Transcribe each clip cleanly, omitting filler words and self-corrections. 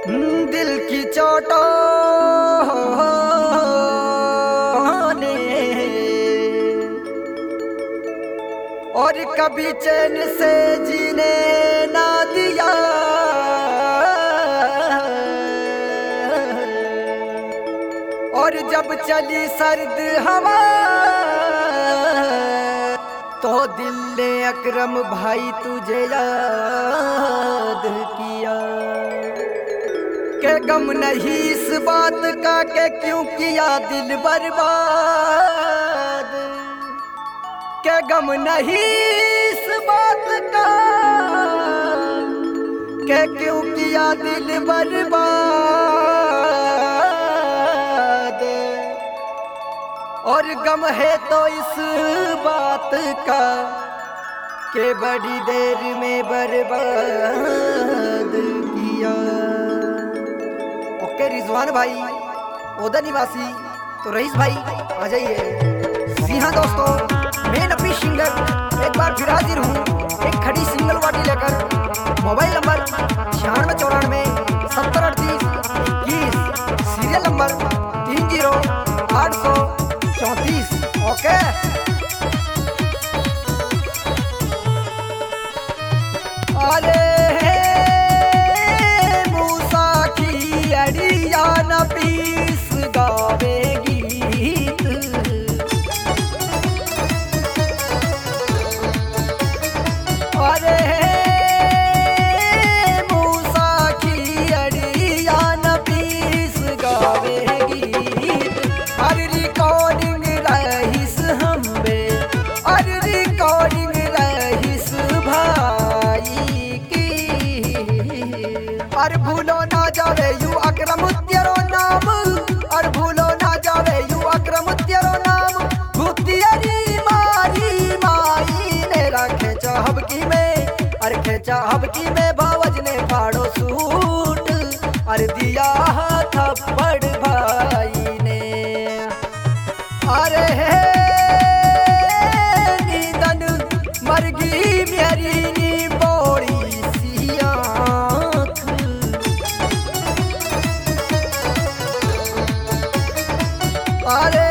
दिल की चोटों ने और कभी चैन से जीने ना दिया। और जब चली सर्द हवा तो दिल ने अकरम भाई तुझे याद किया। के गम नहीं इस बात का के क्यों किया दिल बर्बाद। के गम नहीं इस बात का के क्यों किया दिल बर्बाद। और गम है तो इस बात का के बड़ी देर में बर्बाद किया। ओके रिजवान भाई, ओदा निवासी तो रईस भाई आ जाइए। जी हाँ दोस्तों, मैं नपी सिंगर एक बार फिर हाजिर हूँ एक खड़ी सिंगल वाटी लेकर। Mobile number 9694 7038 21, serial number 30834। Okay अरे पीस गावे गीत। अरे मूसा की अड़िया न पीस गावे गीत। अरे रिकॉर्डिंग रहीस हम बे, अरे रिकॉर्डिंग रहीस भाई की। अरे भूलो ना जावे यू अकरम तेरो नाम, और भूलो ना जावे यू अकरम तेरो नाम। भूतियरी मारी माई ने रखे चाहबकी में, और खेचा हबकी में बावज ने फाड़ो सूट, और दिया थप्पड़ भाई ने। अरे नींदन मरगी मेरी नी बोड़ी सी आँख। अरे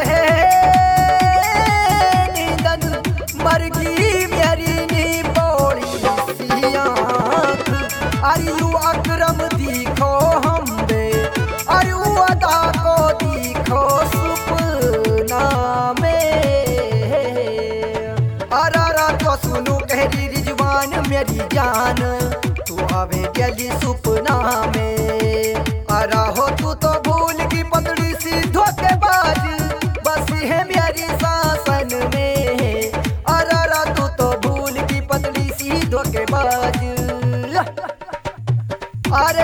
नींदन मरगी मेरी नी बोड़ी सी आँख। अरे यू अकरम दिखो हम बे, अरे अदा को दिखो सुपना में। अरारा तो सुनू कहरी रिजवान मेरी जान, तू आवे गली सुपना में। अरा हो तू तो भूल की पतड़ी सी धोखेबाज बसी है मेरी शासन में। अरारा तू तो भूल की पतड़ी सी धोखेबाज। अरे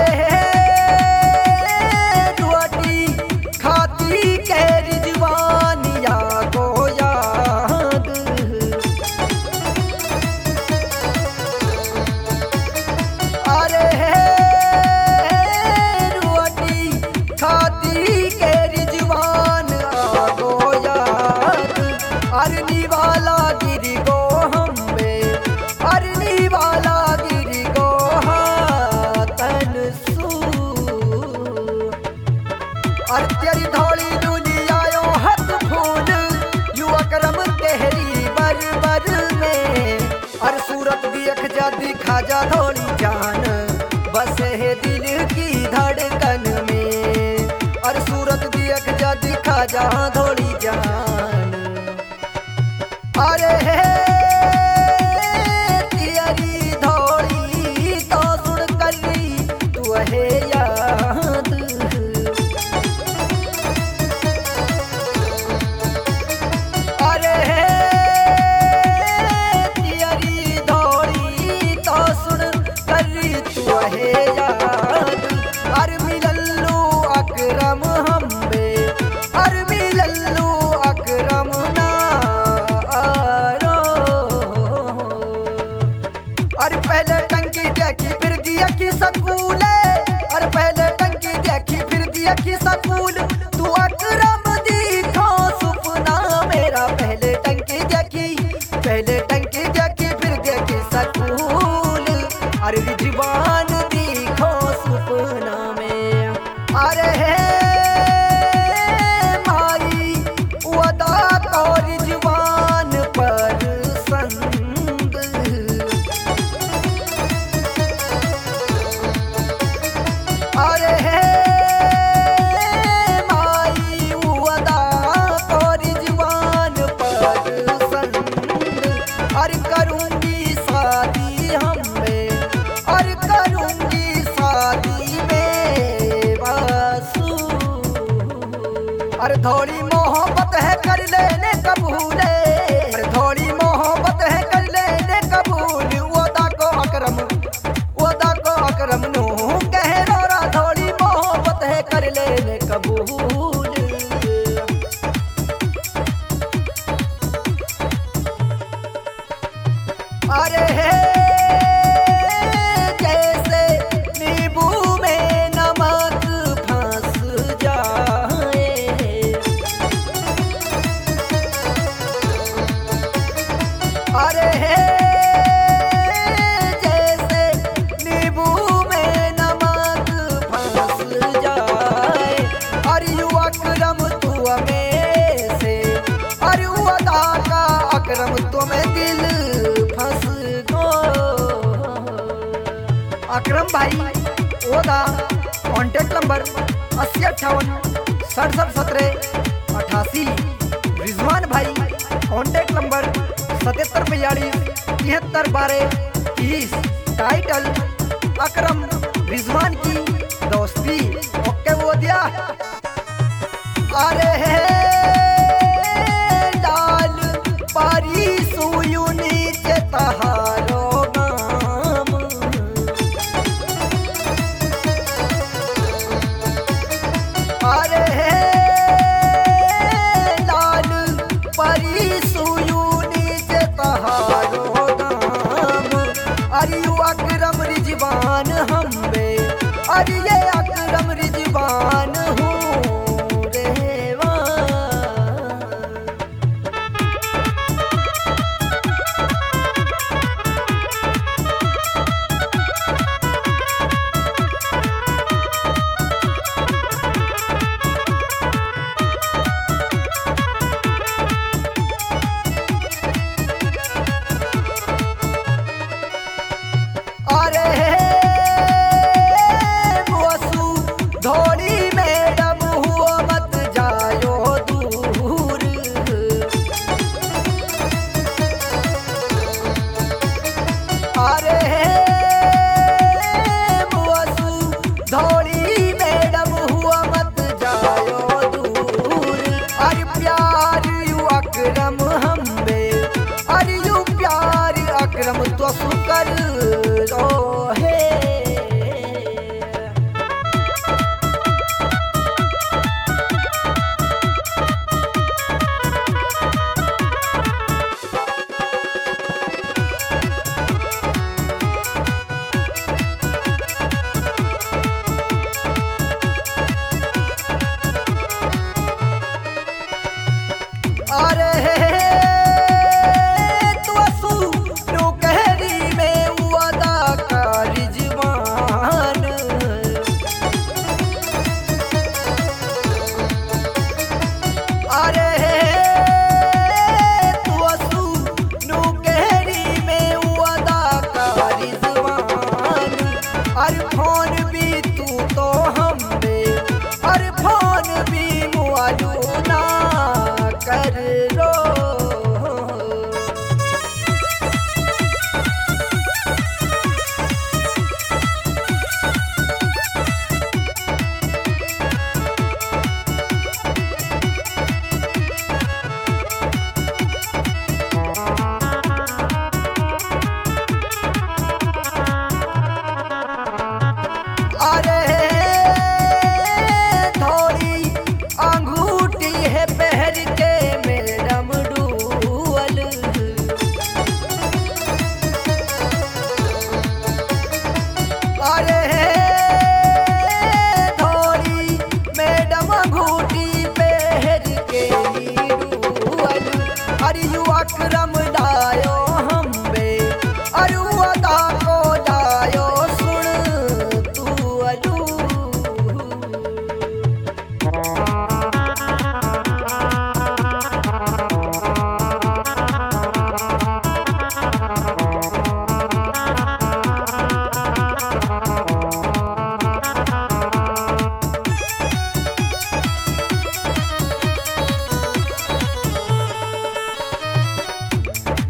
रोटी खाती के रिजवानिया को याद। अरे रोटी खाती के रिजवान आगो याद। अरनी वाला गिरी गो हम बे, अरनी वाला गिरी गो हाथन सू। और तेरी धौली दुनिया यो हथ फूल यू अकरम तेरी बर में। और सूरत देख जा दिखा जा धौली जान बस है दिल की धड़कन में। और सूरत देख जा दिखा जा धौली जान। अरे तेरी धौली तो सुन करी तू है याद। अरे तेरी धौली तो सुन करी तू है याद। अरे मिलल्लू अकरम हम बे, अरे मिलल्लू अकरम ना आरो। और पहले टंकी देखी फिर दिया की सकूल, और पहले टंकी देखी फिर दिया की सकूल। तू अकरम दिखो सुपना मेरा, पहले टंकी देखी फिर देखी सकूल। और रिजवान दिखो सुपना में। और करूंगी शादी हमें, और करूंगी शादी में वासु। अरे थोड़ी मोहब्बत है कर लेने कबूले, अरे थोड़ी मोहब्बत है कर लेने कबूल। वादा को अकरम, वादा को अकरम नो कह रोरा, थोड़ी मोहब्बत है कर लेने कबूल। अरे हे जैसे नींबू में नमक फंस जाए, अरे हे जैसे नींबू में नमक फंस जाए। अरे यू अकरम तू में से, अरे अदा का अकरम तुम्हें दिल फंस गो। अकरम भाई ओदा कॉन्टेक्ट नंबर 8058671788। रिजवान भाई contact number 7742 title Akram Rizwan की दोस्ती। ओके वो दिया। अरे हे लाल पारी सुयु नीचे तहारो नाम, अरे हे लाल पारी सुयु नीचे तहारो नाम। अरे यू अकरम रिजवान हम्बे, अरे ये अकरम रिजवान हूँ रेवा। अरे वसु धोड़ी मैडम हुआ मत जायो दूर, अरे